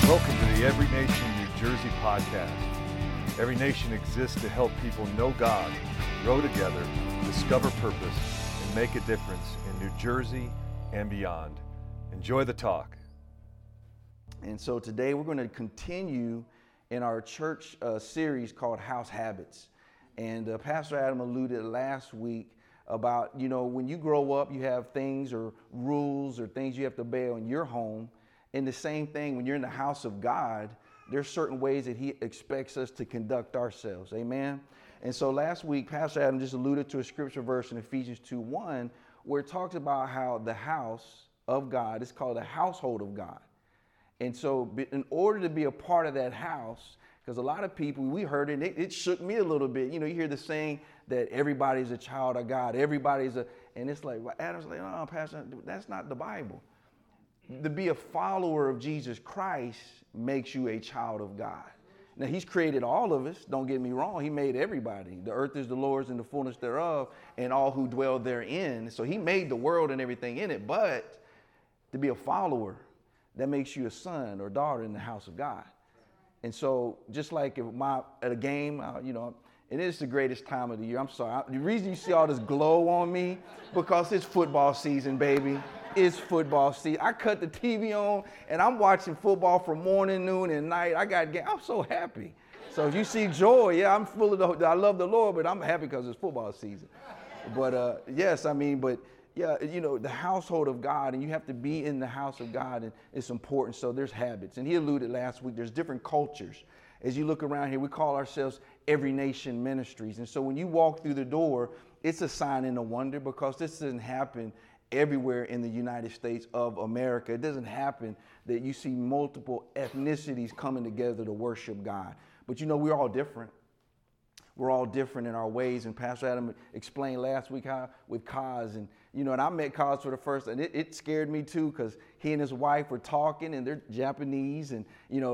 Welcome to the Every Nation New Jersey podcast. Every Nation exists to help people know God, grow together, discover purpose, and make a difference in New Jersey and beyond. Enjoy the talk. And so today we're going to continue in our church series called House Habits. And Pastor Adam alluded last week about, when you grow up, you have things or rules or things you have to obey in your home. And the same thing, when you're in the house of God, there's certain ways that he expects us to conduct ourselves. Amen? And so last week, Pastor Adam just alluded to a scripture verse in Ephesians 2:1, where it talks about how the house of God is called the household of God. And so in order to be a part of that house, because a lot of people, we heard it, it shook me a little bit. You hear the saying that everybody's a child of God, and it's like, Adam's like, oh, Pastor, that's not the Bible. To be a follower of Jesus Christ makes you a child of God. Now, he's created all of us, don't get me wrong. He made everybody. The earth is the Lord's and the fullness thereof, and all who dwell therein. So he made the world and everything in it. But to be a follower, that makes you a son or daughter in the house of God. And so just like at a game, it is the greatest time of the year. I'm sorry. The reason you see all this glow on me, because it's football season, baby. It's football season. I cut the TV on, and I'm watching football from morning, noon, and night. I'm so happy. So if you see joy, yeah, I'm full of I love the Lord, but I'm happy because it's football season. But the household of God, and you have to be in the house of God, and it's important. So there's habits. And he alluded last week, there's different cultures. As you look around here, we call ourselves Every Nation Ministries. And so when you walk through the door, it's a sign and a wonder, because this doesn't happen everywhere in the United States of America. It doesn't happen that you see multiple ethnicities coming together to worship God. But we're all different. We're all different in our ways. And Pastor Adam explained last week how with Kaz, and I met Kaz for the first time. It scared me too, because he and his wife were talking, and they're Japanese, and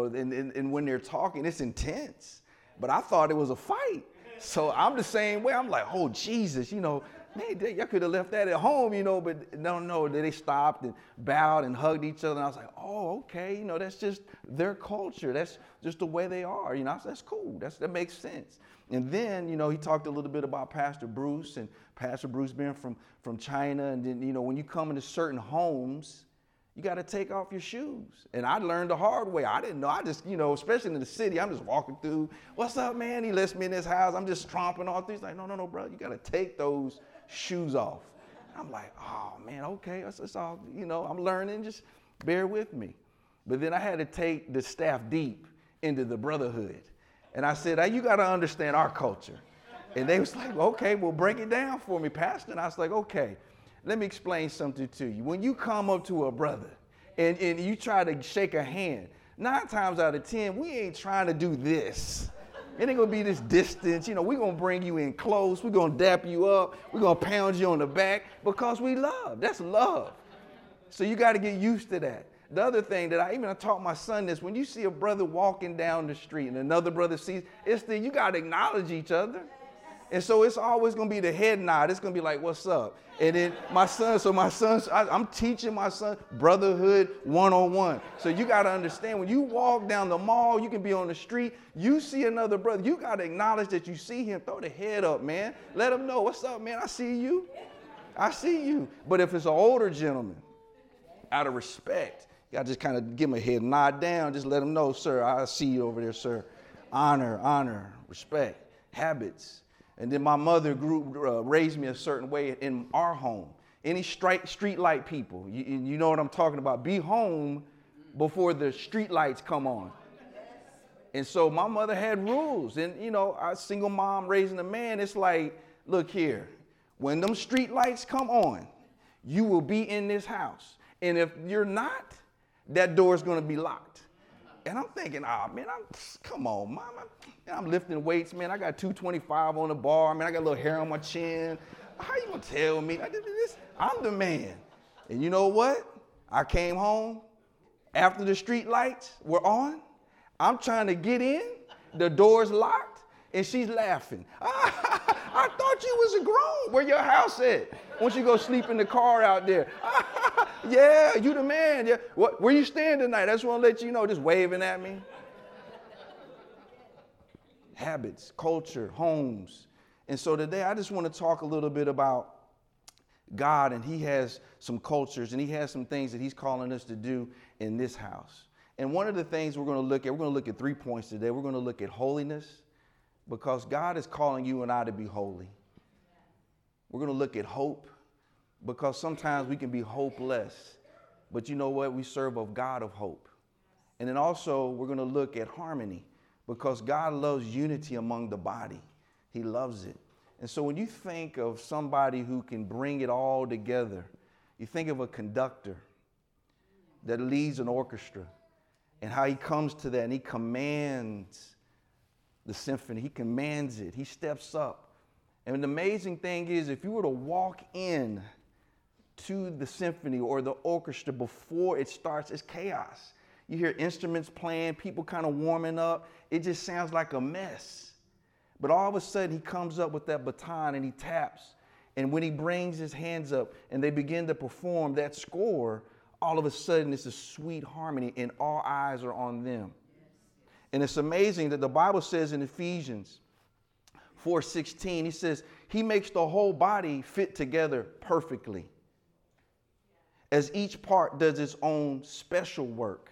and when they're talking, it's intense. But I thought it was a fight. So I'm the same way. I'm like, oh Jesus, man, y'all could have left that at home, but no, they stopped and bowed and hugged each other. And I was like, oh, okay, that's just their culture. That's just the way they are. That's cool. That makes sense. And then, he talked a little bit about Pastor Bruce, and Pastor Bruce being from China. And then, when you come into certain homes, you got to take off your shoes. And I learned the hard way. I didn't know. I just, especially in the city, I'm just walking through. What's up, man? He lets me in his house. I'm just tromping all through. He's like, no, bro. You got to take those shoes off. I'm like, oh, man, okay. It's all, I'm learning. Just bear with me. But then I had to take the staff deep into the brotherhood. And I said, you got to understand our culture. And they was like, okay, well, break it down for me, Pastor. And I was like, okay. Let me explain something to you. When you come up to a brother and you try to shake a hand, 9 times out of 10, we ain't trying to do this. It ain't gonna be this distance. We're gonna bring you in close. We're gonna dap you up. We're gonna pound you on the back, because we love. That's love. So you got to get used to that. The other thing that I taught my son this, when you see a brother walking down the street and another brother sees, you got to acknowledge each other. And so it's always going to be the head nod. It's going to be like, what's up? And then I'm teaching my son brotherhood 101. So you got to understand, when you walk down the mall, you can be on the street, you see another brother, you got to acknowledge that you see him. Throw the head up, man. Let him know, what's up, man? I see you. I see you. But if it's an older gentleman, out of respect, you got to just kind of give him a head nod down. Just let him know, sir, I see you over there, sir. Honor, respect, habits. And then my mother raised me a certain way in our home. Any street light people, you know what I'm talking about. Be home before the street lights come on. And so my mother had rules. And, a single mom raising a man, it's like, look here, when them street lights come on, you will be in this house. And if you're not, that door is going to be locked. And I'm thinking, man, come on, mama. I'm lifting weights, man. I got 225 on the bar. Man, I got a little hair on my chin. How you going to tell me? I'm the man. And you know what? I came home after the street lights were on. I'm trying to get in. The door's locked. And she's laughing. I thought you was a grown. Where your house at? Once you go sleep in the car out there. Yeah, you the man. Yeah. Where you staying tonight? I just want to let you know, just waving at me. Habits, culture, homes. And so today I just want to talk a little bit about God, and he has some cultures and he has some things that he's calling us to do in this house. And one of the things we're going to look at 3 points today. We're going to look at holiness, because God is calling you and I to be holy. We're going to look at hope, because sometimes we can be hopeless. But you know what? We serve a God of hope. And then also we're going to look at harmony, because God loves unity among the body. He loves it. And so when you think of somebody who can bring it all together, you think of a conductor that leads an orchestra, and how he comes to that and he commands the symphony. He commands it. He steps up. And the amazing thing is, if you were to walk in to the symphony or the orchestra before it starts, it's chaos. You hear instruments playing, people kind of warming up. It just sounds like a mess. But all of a sudden, he comes up with that baton and he taps. And when he brings his hands up and they begin to perform that score, all of a sudden it's a sweet harmony and all eyes are on them. And it's amazing that the Bible says in Ephesians 4:16, he says, he makes the whole body fit together perfectly, as each part does its own special work.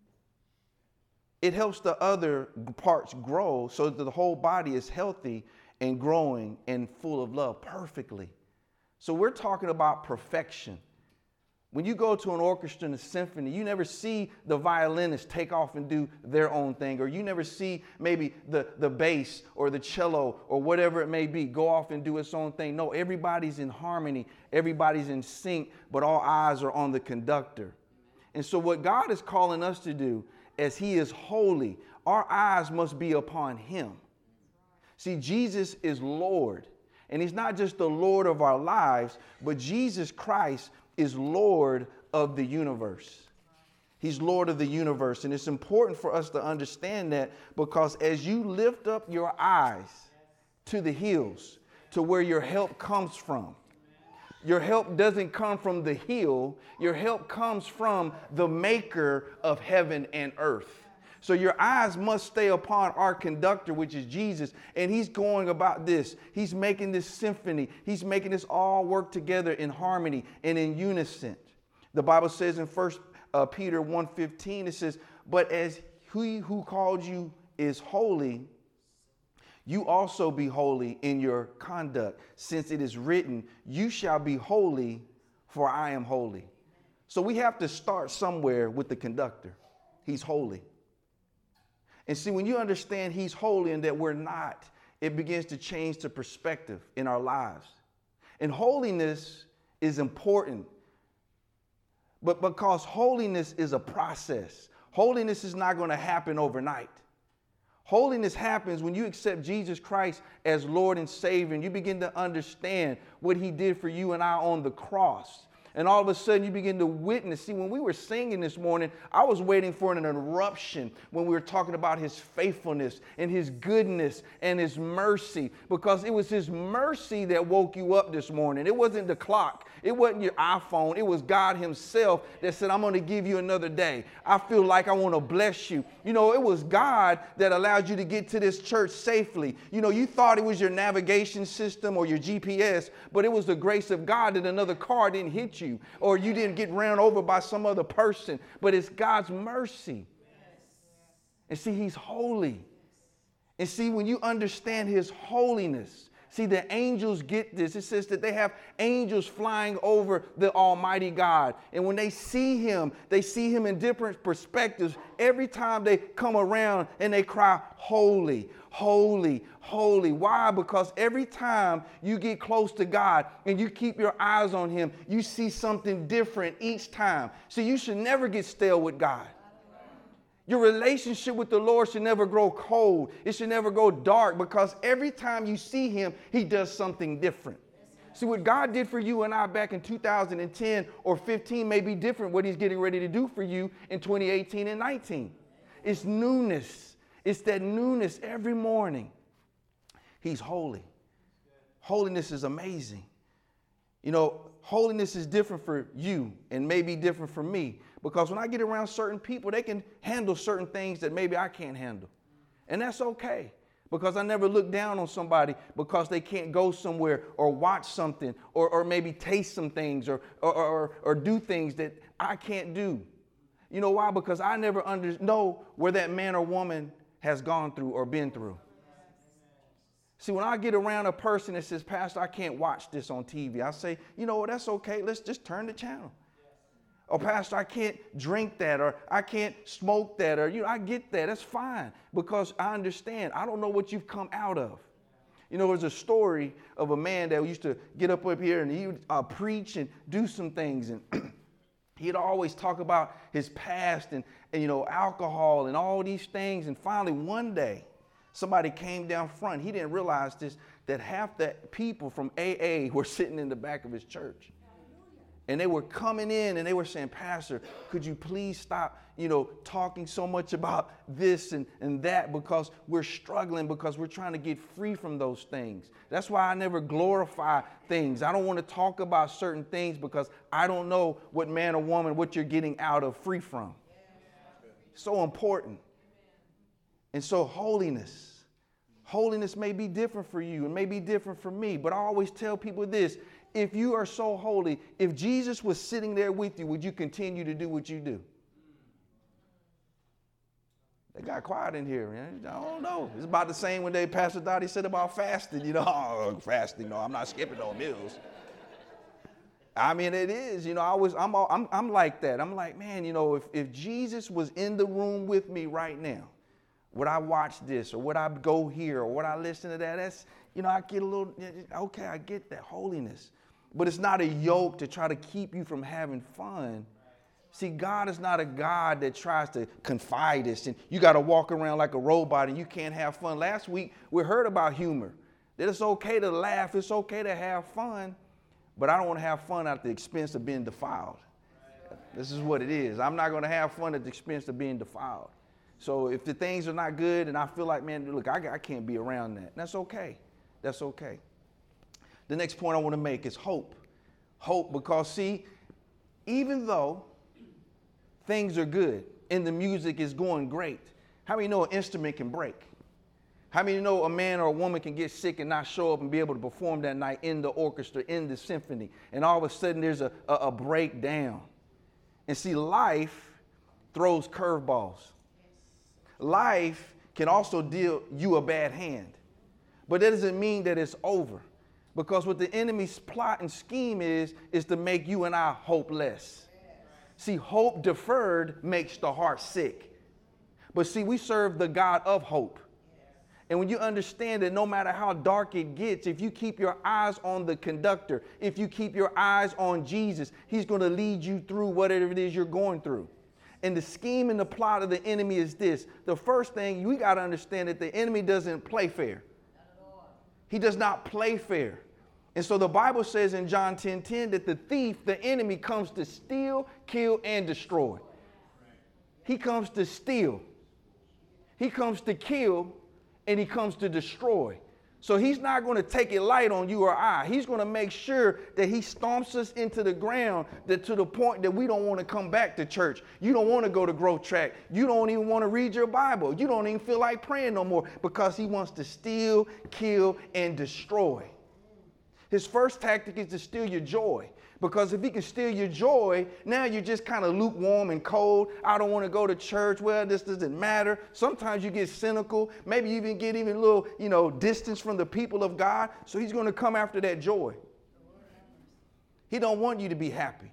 It helps the other parts grow so that the whole body is healthy and growing and full of love perfectly. So we're talking about perfection. When you go to an orchestra and a symphony, you never see the violinists take off and do their own thing, or you never see maybe the bass or the cello or whatever it may be go off and do its own thing. No, everybody's in harmony, everybody's in sync, but all eyes are on the conductor. And so what God is calling us to do, as he is holy, our eyes must be upon him. See, Jesus is Lord, and he's not just the Lord of our lives, but Jesus Christ is Lord of the universe. He's Lord of the universe. And it's important for us to understand that, because as you lift up your eyes to the hills, to where your help comes from, your help doesn't come from the hill. Your help comes from the maker of heaven and earth. So your eyes must stay upon our conductor, which is Jesus. And he's going about this. He's making this symphony. He's making this all work together in harmony and in unison. The Bible says in 1 Peter 1:15, it says, but as he who called you is holy, you also be holy in your conduct, since it is written, you shall be holy, for I am holy. So we have to start somewhere with the conductor. He's holy. And see, when you understand he's holy and that we're not, it begins to change the perspective in our lives. And holiness is important, but because holiness is a process. Holiness is not going to happen overnight. Holiness happens when you accept Jesus Christ as Lord and Savior, and you begin to understand what he did for you and I on the cross. And all of a sudden you begin to witness. See, when we were singing this morning, I was waiting for an interruption when we were talking about his faithfulness and his goodness and his mercy, because it was his mercy that woke you up this morning. It wasn't the clock. It wasn't your iPhone. It was God himself that said, I'm going to give you another day. I feel like I want to bless you. You know, it was God that allowed you to get to this church safely. You know, you thought it was your navigation system or your GPS, but it was the grace of God that another car didn't hit you, or you didn't get ran over by some other person, but it's God's mercy. And see, he's holy. And see, when you understand his holiness, see, the angels get this. It says that they have angels flying over the Almighty God. And when they see him in different perspectives. Every time they come around and they cry, holy, holy, holy. Why? Because every time you get close to God and you keep your eyes on him, you see something different each time. So you should never get stale with God. Your relationship with the Lord should never grow cold. It should never go dark, because every time you see him, he does something different. See, what God did for you and I back in 2010 or 15 may be different what he's getting ready to do for you in 2018 and 19. It's newness. It's that newness every morning. He's holy. Holiness is amazing. You know, holiness is different for you and maybe different for me. Because when I get around certain people, they can handle certain things that maybe I can't handle. And that's okay. Because I never look down on somebody because they can't go somewhere or watch something or maybe taste some things or do things that I can't do. You know why? Because I never know where that man or woman has gone through or been through. See, when I get around a person that says, Pastor, I can't watch this on TV, I say, you know what, that's okay. Let's just turn the channel. Or, Pastor, I can't drink that, or I can't smoke that, or, I get that. That's fine, because I understand. I don't know what you've come out of. There's a story of a man that used to get up here and he would preach and do some things. And he'd always talk about his past and alcohol and all these things. And finally, one day, somebody came down front. He didn't realize this, that half the people from AA were sitting in the back of his church. And they were coming in and they were saying, Pastor, could you please stop, talking so much about this and that, because we're struggling, because we're trying to get free from those things. That's why I never glorify things. I don't want to talk about certain things because I don't know what man or woman, what you're getting out of free from. So important. And so holiness may be different for you and may be different for me. But I always tell people this. If you are so holy, if Jesus was sitting there with you, would you continue to do what you do? They got quiet in here, man. I don't know. It's about the same when Pastor Dottie said about fasting. Fasting. No, I'm not skipping no meals. I mean, it is. I'm like that. I'm like, man, if Jesus was in the room with me right now, would I watch this, or would I go here, or would I listen to that? That's, I get a little, okay, I get that, holiness. But it's not a yoke to try to keep you from having fun. See, God is not a God that tries to confide us and you got to walk around like a robot and you can't have fun. Last week, we heard about humor, that it's okay to laugh, it's okay to have fun, but I don't want to have fun at the expense of being defiled. This is what it is. I'm not going to have fun at the expense of being defiled. So if the things are not good and I feel like, man, look, I can't be around that. That's okay. That's okay. The next point I want to make is hope. Hope, because see, even though things are good and the music is going great, how many know an instrument can break? How many know a man or a woman can get sick and not show up and be able to perform that night in the orchestra, in the symphony, and all of a sudden there's a breakdown? And see, life throws curveballs. Life can also deal you a bad hand. But that doesn't mean that it's over. Because what the enemy's plot and scheme is to make you and I hopeless. See, hope deferred makes the heart sick. But see, we serve the God of hope. And when you understand that no matter how dark it gets, if you keep your eyes on the conductor, if you keep your eyes on Jesus, he's going to lead you through whatever it is you're going through. And the scheme and the plot of the enemy is this. The first thing, we got to understand that the enemy doesn't play fair. He does not play fair. And so the Bible says in John 10:10 that the thief, the enemy, comes to steal, kill, and destroy. He comes to steal. He comes to kill, and he comes to destroy. So he's not going to take it light on you or I. He's going to make sure that he stomps us into the ground to the point that we don't want to come back to church. You don't want to go to Growth Track. You don't even want to read your Bible. You don't even feel like praying no more because he wants to steal, kill, and destroy. His first tactic is to steal your joy. Because if he can steal your joy, now you're just kind of lukewarm and cold. I don't want to go to church. Well, this doesn't matter. Sometimes you get cynical. Maybe you even get a little, distance from the people of God. So he's going to come after that joy. He don't want you to be happy.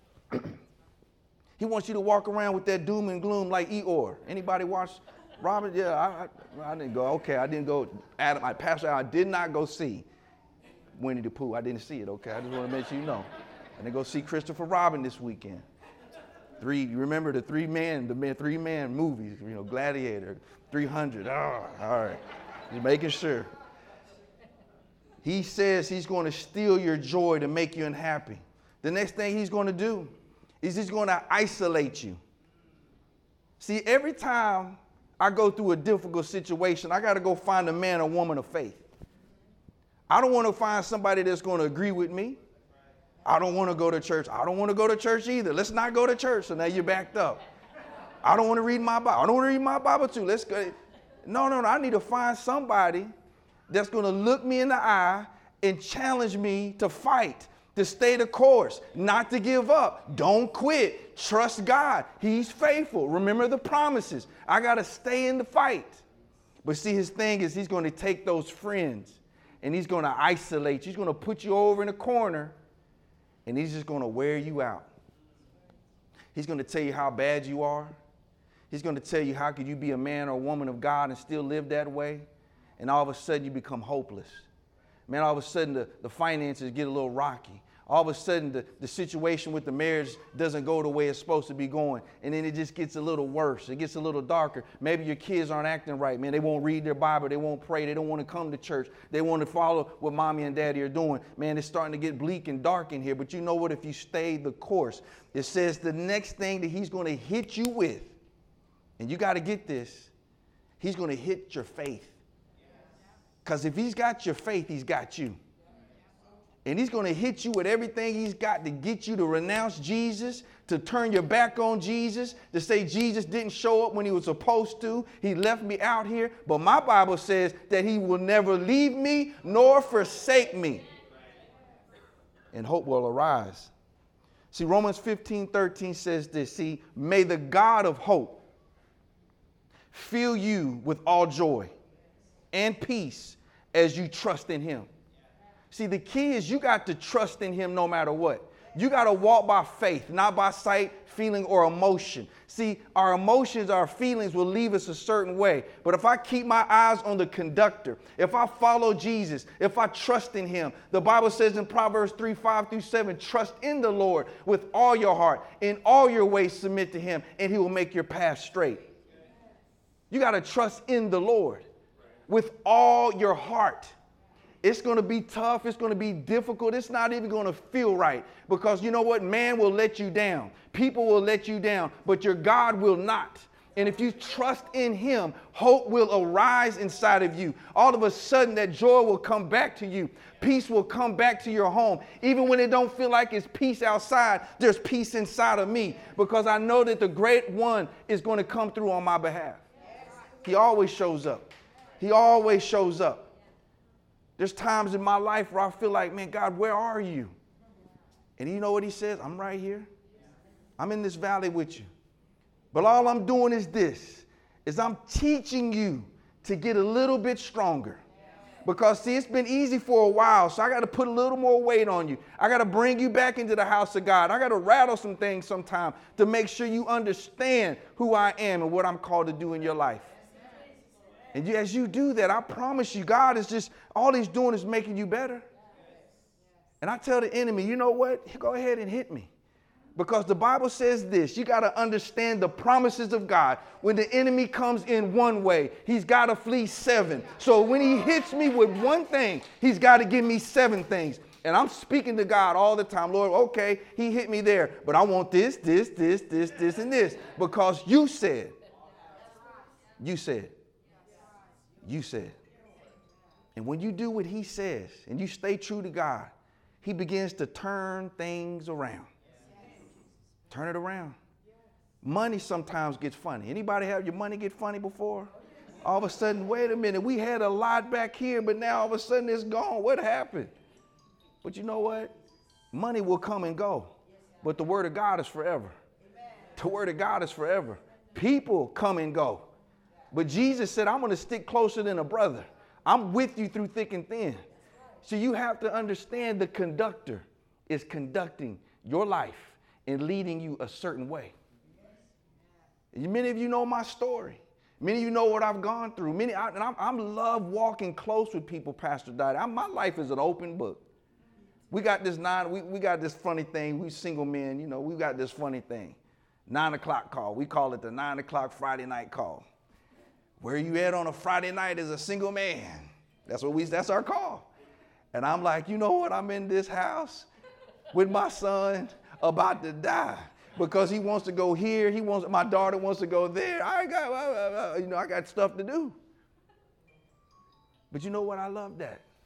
He wants you to walk around with that doom and gloom like Eeyore. Anybody watch Robert? Yeah, I didn't go. Okay, I didn't go. Adam, I did not go see Winnie the Pooh. I didn't see it. Okay, I just want to make sure you know. And they go see Christopher Robin this weekend. You remember the three man movies, Gladiator, 300. Oh, all right. Just making sure. He says he's going to steal your joy to make you unhappy. The next thing he's going to do is he's going to isolate you. See, every time I go through a difficult situation, I got to go find a man or woman of faith. I don't want to find somebody that's going to agree with me. I don't want to go to church. I don't want to go to church either. Let's not go to church. So now you're backed up. I don't want to read my Bible. I don't want to read my Bible too. Let's go. No. I need to find somebody that's going to look me in the eye and challenge me to fight, to stay the course, not to give up. Don't quit. Trust God. He's faithful. Remember the promises. I got to stay in the fight. But see, his thing is he's going to take those friends and he's going to isolate you. He's going to put you over in a corner and he's just going to wear you out. He's going to tell you how bad you are. He's going to tell you how could you be a man or a woman of God and still live that way. And all of a sudden you become hopeless. Man, all of a sudden the finances get a little rocky. All of a sudden the situation with the marriage doesn't go the way it's supposed to be going. And then it just gets a little worse. It gets a little darker. Maybe your kids aren't acting right, man. They won't read their Bible. They won't pray. They don't want to come to church. They want to follow what mommy and daddy are doing. Man, it's starting to get bleak and dark in here. But you know what? If you stay the course, it says the next thing that he's going to hit you with, and you got to get this, he's going to hit your faith. Because if he's got your faith, he's got you. And he's going to hit you with everything he's got to get you to renounce Jesus, to turn your back on Jesus, to say Jesus didn't show up when he was supposed to. He left me out here. But my Bible says that he will never leave me nor forsake me. And hope will arise. See, Romans 15:13 says this. See, may the God of hope fill you with all joy and peace as you trust in him. See, the key is you got to trust in him no matter what. You got to walk by faith, not by sight, feeling, or emotion. See, our emotions, our feelings will leave us a certain way. But if I keep my eyes on the conductor, if I follow Jesus, if I trust in him, the Bible says in Proverbs 3:5-7, trust in the Lord with all your heart. In all your ways submit to him, and he will make your path straight. You got to trust in the Lord with all your heart. It's going to be tough. It's going to be difficult. It's not even going to feel right because you know what? Man will let you down. People will let you down, but your God will not. And if you trust in him, hope will arise inside of you. All of a sudden, that joy will come back to you. Peace will come back to your home. Even when it don't feel like it's peace outside, there's peace inside of me because I know that the great one is going to come through on my behalf. He always shows up. He always shows up. There's times in my life where I feel like, man, God, where are you? And you know what he says? I'm right here. I'm in this valley with you. But all I'm doing is this, is I'm teaching you to get a little bit stronger. Because, see, it's been easy for a while, so I got to put a little more weight on you. I got to bring you back into the house of God. I got to rattle some things sometime to make sure you understand who I am and what I'm called to do in your life. And as you do that, I promise you, God is just, all he's doing is making you better. And I tell the enemy, you know what? Go ahead and hit me. Because the Bible says this, you got to understand the promises of God. When the enemy comes in one way, he's got to flee 7. So when he hits me with one thing, he's got to give me 7 things. And I'm speaking to God all the time. Lord, okay, he hit me there, but I want this, and this. Because you said. And when you do what he says and you stay true to God, he begins to turn things around. Turn it around. Money sometimes gets funny. Anybody have your money get funny before? All of a sudden, wait a minute, we had a lot back here, but now all of a sudden it's gone. What happened? But you know what? Money will come and go, but the word of God is forever. The word of God is forever. People come and go. But Jesus said, I'm going to stick closer than a brother. I'm with you through thick and thin. So you have to understand the conductor is conducting your life and leading you a certain way. Many of you know my story. Many of you know what I've gone through. I love walking close with people, Pastor Dottie. My life is an open book. We got this funny thing. We single men, you know, we got this funny thing. 9 o'clock call. We call it the 9 o'clock Friday night call. Where you at on a Friday night as a single man? That's our call. And I'm like, you know what? I'm in this house with my son about to die because he wants to go here. My daughter wants to go there. I got stuff to do. But you know what? I love that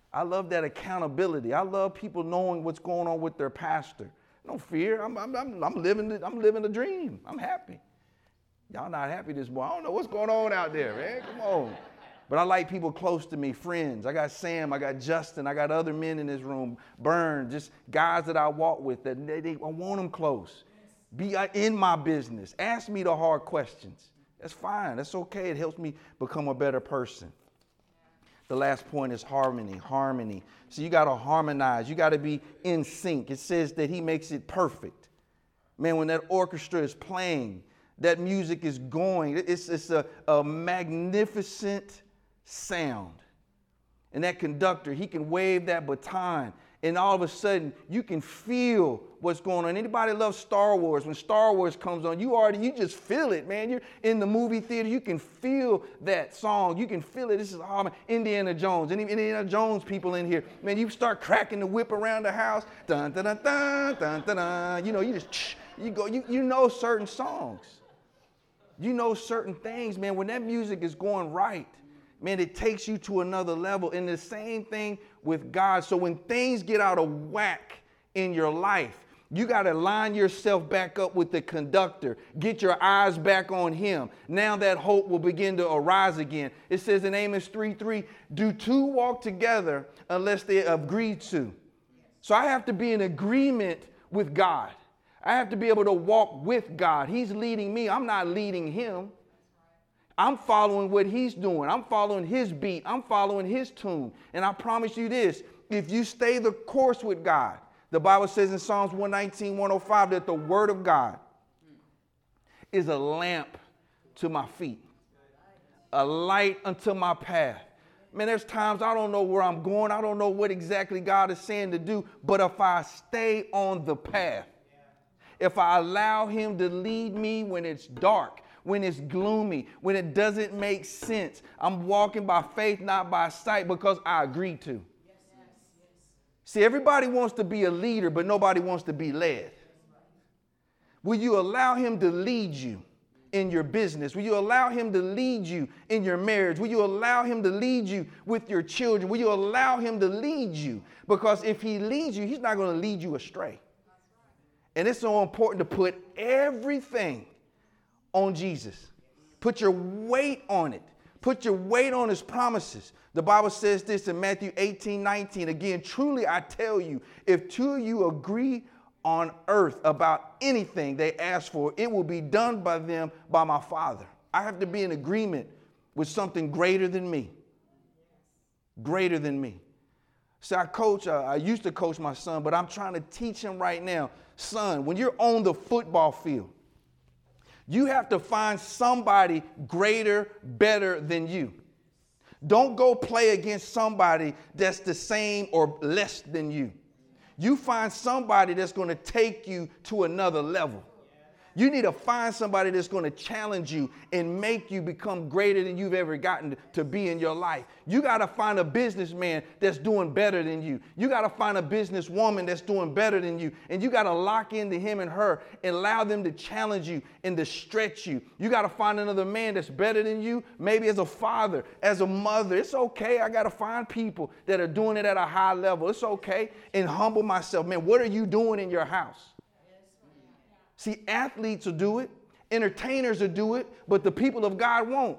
I love that accountability. I love people knowing what's going on with their pastor. No fear. I'm living the dream. I'm happy. Y'all not happy this morning. I don't know what's going on out there, man. Come on. But I like people close to me, friends. I got Sam, I got Justin, I got other men in this room, Burn, just guys that I walk with. That I want them close. Be in my business. Ask me the hard questions. That's fine. That's okay. It helps me become a better person. The last point is harmony. So you got to harmonize. You got to be in sync. It says that he makes it perfect. Man, when that orchestra is playing, that music is going, it's a magnificent sound. And that conductor, he can wave that baton, and all of a sudden you can feel what's going on. Anybody loves Star Wars? When Star Wars comes on, you just feel it, man. You're in the movie theater, you can feel that song. You can feel it. This is Indiana Jones. Any Indiana Jones people in here, man, you start cracking the whip around the house. Dun, dun, dun, dun, dun, dun, dun. You know, you know certain songs. You know certain things, man. When that music is going right, man, it takes you to another level. And the same thing with God. So when things get out of whack in your life, you got to line yourself back up with the conductor. Get your eyes back on him. Now that hope will begin to arise again. It says in Amos 3:3, do two walk together unless they agree to? So I have to be in agreement with God. I have to be able to walk with God. He's leading me. I'm not leading him. I'm following what he's doing. I'm following his beat. I'm following his tune. And I promise you this, if you stay the course with God, the Bible says in Psalms 119, 105 that the word of God is a lamp to my feet, a light unto my path. Man, there's times I don't know where I'm going. I don't know what exactly God is saying to do. But if I stay on the path, if I allow him to lead me when it's dark, when it's gloomy, when it doesn't make sense, I'm walking by faith, not by sight, because I agreed to. See, everybody wants to be a leader, but nobody wants to be led. Will you allow him to lead you in your business? Will you allow him to lead you in your marriage? Will you allow him to lead you with your children? Will you allow him to lead you? Because if he leads you, he's not going to lead you astray. And it's so important to put everything on Jesus. Put your weight on it. Put your weight on his promises. The Bible says this in Matthew 18:19. Again, truly I tell you, if two of you agree on earth about anything they ask for, it will be done by them by my Father. I have to be in agreement with something greater than me. Greater than me. So I used to coach my son, but I'm trying to teach him right now. Son, when you're on the football field, you have to find somebody greater, better than you. Don't go play against somebody that's the same or less than you. You find somebody that's going to take you to another level. You need to find somebody that's going to challenge you and make you become greater than you've ever gotten to be in your life. You got to find a businessman that's doing better than you. You got to find a businesswoman that's doing better than you. And you got to lock into him and her and allow them to challenge you and to stretch you. You got to find another man that's better than you, maybe as a father, as a mother. It's okay. I got to find people that are doing it at a high level. It's okay. And humble myself. Man, what are you doing in your house? See, athletes will do it, entertainers will do it, but the people of God won't.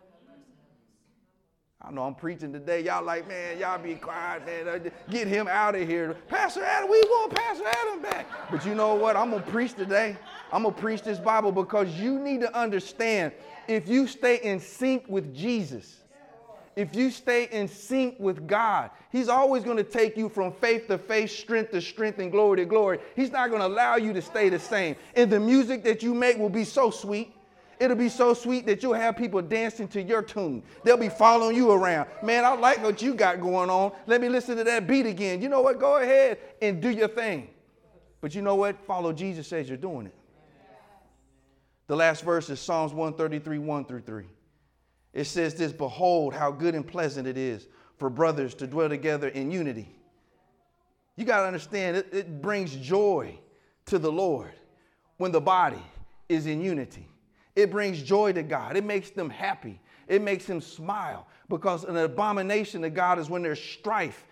I know I'm preaching today. Y'all like, man, y'all be quiet, man. Get him out of here. Pastor Adam, we want Pastor Adam back. But you know what? I'm going to preach today. I'm going to preach this Bible because you need to understand, if you stay in sync with Jesus, if you stay in sync with God, he's always going to take you from faith to faith, strength to strength, and glory to glory. He's not going to allow you to stay the same. And the music that you make will be so sweet. It'll be so sweet that you'll have people dancing to your tune. They'll be following you around. Man, I like what you got going on. Let me listen to that beat again. You know what? Go ahead and do your thing. But you know what? Follow Jesus as you're doing it. The last verse is Psalms 133, 1-3. It says this, behold, how good and pleasant it is for brothers to dwell together in unity. You got to understand, it brings joy to the Lord when the body is in unity. It brings joy to God. It makes them happy. It makes him smile, because an abomination to God is when there's strife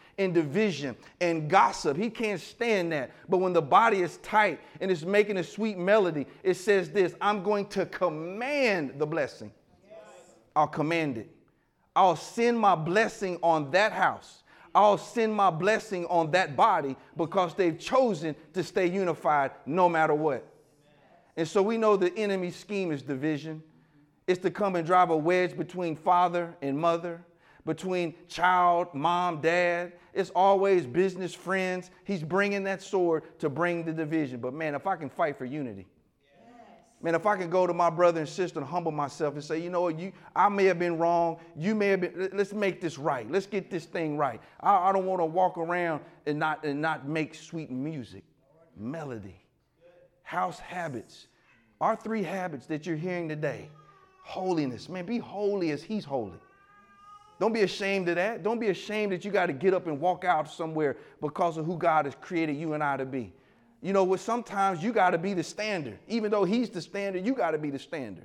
and division and gossip. He can't stand that. But when the body is tight and it's making a sweet melody, it says this, I'm going to command the blessing. I'll command it. I'll send my blessing on that house. I'll send my blessing on that body because they've chosen to stay unified no matter what. And so we know the enemy's scheme is division. It's to come and drive a wedge between father and mother, between child, mom, dad. It's always business, friends. He's bringing that sword to bring the division. But man, if I can fight for unity, man, if I can go to my brother and sister and humble myself and say, you know what, I may have been wrong. You may have been, let's make this right. Let's get this thing right. I don't want to walk around and not make sweet music, melody, house habits. Our 3 habits that you're hearing today. Holiness, man, be holy as he's holy. Don't be ashamed of that. Don't be ashamed that you got to get up and walk out somewhere because of who God has created you and I to be. You know what? Sometimes you got to be the standard. Even though he's the standard, you got to be the standard.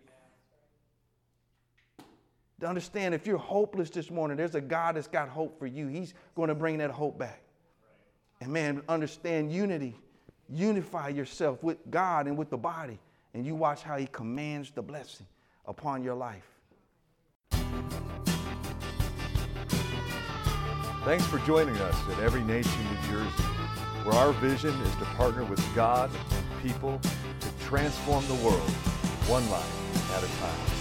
To understand, if you're hopeless this morning, there's a God that's got hope for you. He's going to bring that hope back. And man, understand unity. Unify yourself with God and with the body. And you watch how he commands the blessing upon your life. Thanks for joining us at Every Nation, New Jersey, where our vision is to partner with God and people to transform the world one life at a time.